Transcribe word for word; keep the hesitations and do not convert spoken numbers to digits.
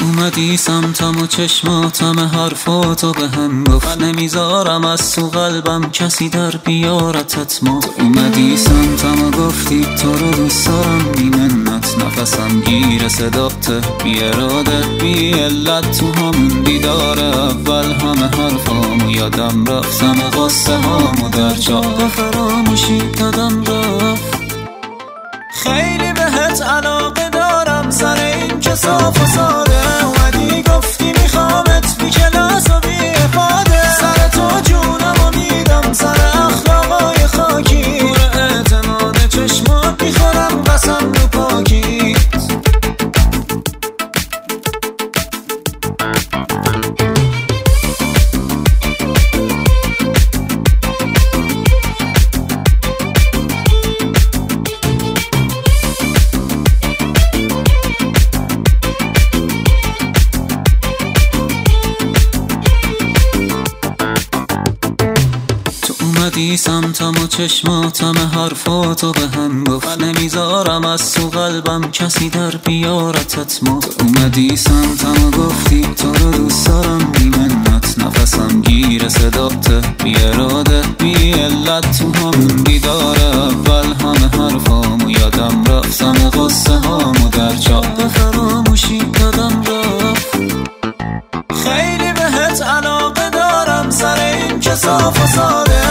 اومدی سمتم و چشماتم حرفاتو به هم گفت نمیذارم از تو قلبم کسی در بیارتت ما. تو اومدی سمتم و گفتی تو رو دوست دارم بی منت، نفسم گیر صدات بی اراده بی علت. تو همون دیدار اول همه حرفامو یادم رفت، همه قصه هامو در چاه فراموشی دادم رفت. خیلی بهت علاقه دارم سر این که صاف و ساده اومدی گفتی میخوامت بی کلاس و بی افاده. سر تو جونم و میدم سر اخلاقای خاکی، پر اعتماد چشمات میخورم قسم رو پاکی. اومدی سمتم و چشماتم حرفاتو به هم گفت نمیذارم از تو قلبم کسی در بیارتت ما. تو اومدی سمتم و گفتی تو رو دوست دارم بی منت، نفسم گیر صدات بی اراده بی علت. تو همون دیدار اول همه حرفامو یادم رفت، همه قصه هامو در چاه فراموشی دادم رفت. خیلی بهت علاقه دارم سر این که صاف و ساده